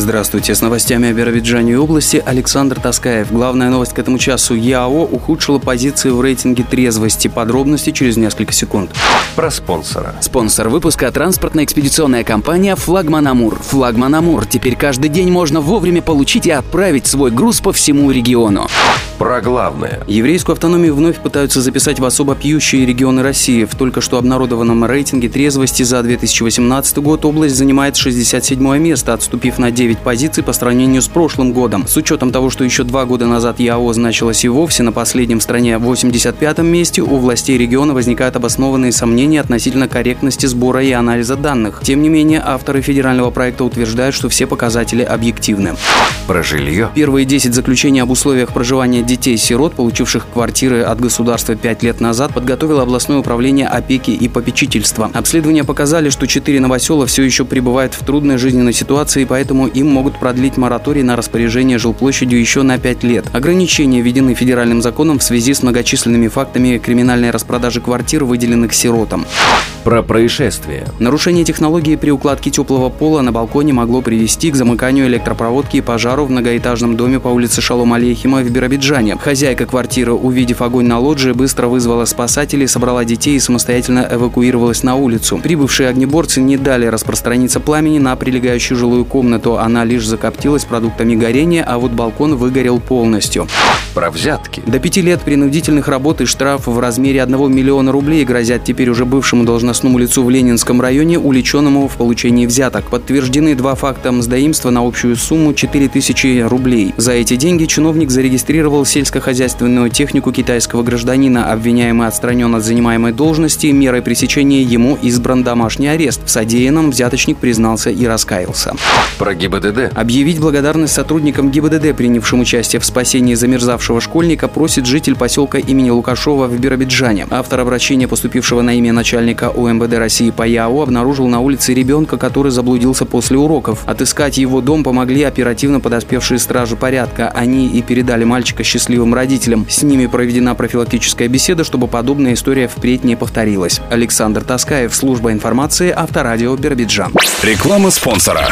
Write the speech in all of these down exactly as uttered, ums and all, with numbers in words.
Здравствуйте, с новостями о Биробиджане и области Александр Таскаев. Главная новость к этому часу. ЯО ухудшила позиции в рейтинге трезвости. Подробности через несколько секунд. Про спонсора. Спонсор выпуска – транспортно-экспедиционная компания «Флагман Амур». «Флагман Амур». Теперь каждый день можно вовремя получить и отправить свой груз по всему региону. Про главное. Еврейскую автономию вновь пытаются записать в особо пьющие регионы России. В только что обнародованном рейтинге трезвости за две тысячи восемнадцатый год область занимает шестьдесят седьмое место, отступив на девять позиций по сравнению с прошлым годом. С учетом того, что еще два года назад ЯО значилась и вовсе на последнем в стране восемьдесят пятом месте, у властей региона возникают обоснованные сомнения относительно корректности сбора и анализа данных. Тем не менее, авторы федерального проекта утверждают, что все показатели объективны. Про жилье. Первые десять заключений об условиях проживания детей-сирот, получивших квартиры от государства пять лет назад, подготовило областное управление опеки и попечительства. Обследования показали, что четыре новосела все еще пребывают в трудной жизненной ситуации, поэтому им могут продлить мораторий на распоряжение жилплощадью еще на пять лет. Ограничения введены федеральным законом в связи с многочисленными фактами криминальной распродажи квартир, выделенных сиротам. Про происшествие. Нарушение технологии при укладке теплого пола на балконе могло привести к замыканию электропроводки и пожару в многоэтажном доме по улице Шалом Алейхима в Биробиджане. Хозяйка квартиры, увидев огонь на лоджии, быстро вызвала спасателей, собрала детей и самостоятельно эвакуировалась на улицу. Прибывшие огнеборцы не дали распространиться пламени на прилегающую жилую комнату. Она лишь закоптилась продуктами горения, а вот балкон выгорел полностью. Про взятки. До пяти лет принудительных работ и штраф в размере одного миллиона рублей грозят теперь уже бывшему должностному лицу в Ленинском районе, уличенному в получении взяток. Подтверждены два факта мздоимства на общую сумму четыре тысячи рублей. За эти деньги чиновник зарегистрировал сельскохозяйственную технику китайского гражданина. Обвиняемый отстранен от занимаемой должности. Мерой пресечения ему избран домашний арест. В содеянном взяточник признался и раскаялся. Про ГИБДД. Объявить благодарность сотрудникам ГИБДД, принявшим участие в спасении замерзавшего школьника, просит житель поселка имени Лукашова в Биробиджане. Автор обращения, поступившего на имя начальника УМВД России по ЯО, обнаружил на улице ребенка, который заблудился после уроков. Отыскать его дом помогли оперативно подоспевшие стражи порядка. Они и передали мальчика счастливым родителям. С ними проведена профилактическая беседа, чтобы подобная история впредь не повторилась. Александр Таскаев, служба информации, Авторадио Биробиджан. Реклама спонсора.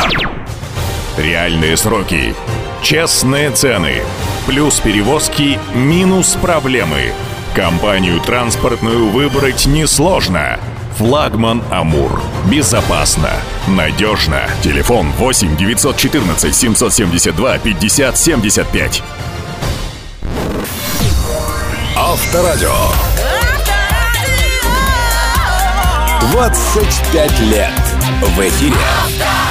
Реальные сроки, честные цены, плюс перевозки, минус проблемы. Компанию транспортную выбрать несложно. «Флагман Амур». Безопасно, надежно. Телефон восемь девятьсот четырнадцать семьсот семьдесят два пятьдесят семьдесят пять. Авторадио. двадцать пять лет в эфире.